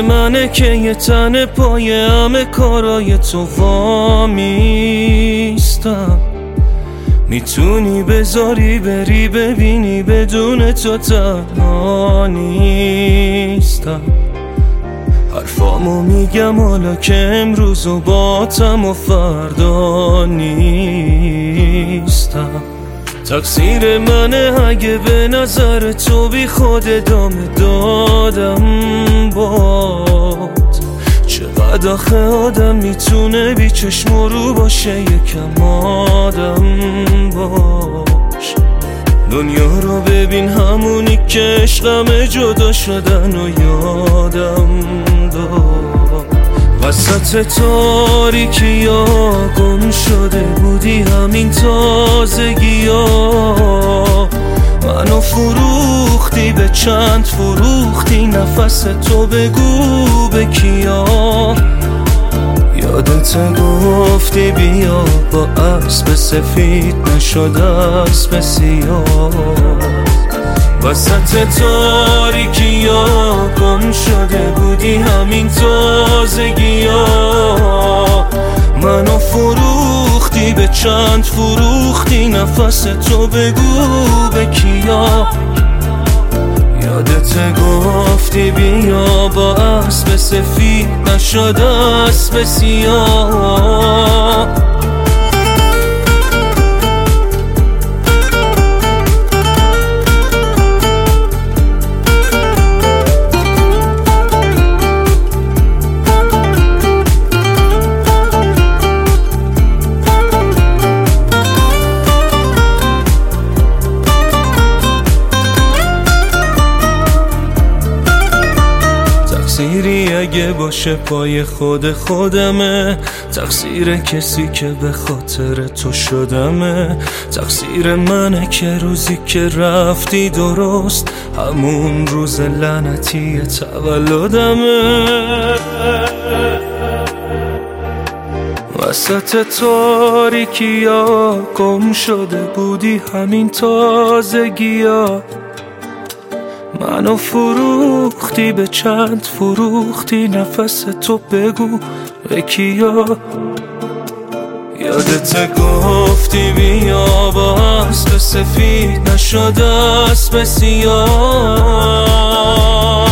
منه که یه تن پای همه کارای تو وامیستم. میتونی بذاری بری ببینی بدون تو تنها نیستم. حرفامو میگم حالا که امروز و باتم و فردا نیستم. تقصیر منه اگه به نظر تو بی خود ادامه دادم باد. چقدر آخه آدم میتونه بی چشم و رو باشه یکم آدم باش. دنیا رو ببین همونی که عشقم جدا شدن و یادم داد. وسط تاریکی ها گم شده بودی همین تازگی ها. منو فروختی به چند فروختی نفس تو بگو به کیا. یادت گفتی بیا با اسب سفید نشد اسب سیاه. وسط تاریکی ها گم شده بودی همین تازگی ها. منو فروختی به چند فروختی نفس تو بگو به کیا. یادت گفتی بیا با اسب سفید نشد اسب سیاه. تقصیری اگه باشه پای خودمه. تقصیر کسی که به خاطر تو شدمه. تقصیر منه که روزی که رفتی درست همون روز لعنتی تولدمه. وسط تاریکی ها گم شده بودی همین تازگی ها. منو فروختی به چند فروختی نفس تو بگو به کیا. یادت گفتی بیا با اسب سفید نشد اسب سیاه.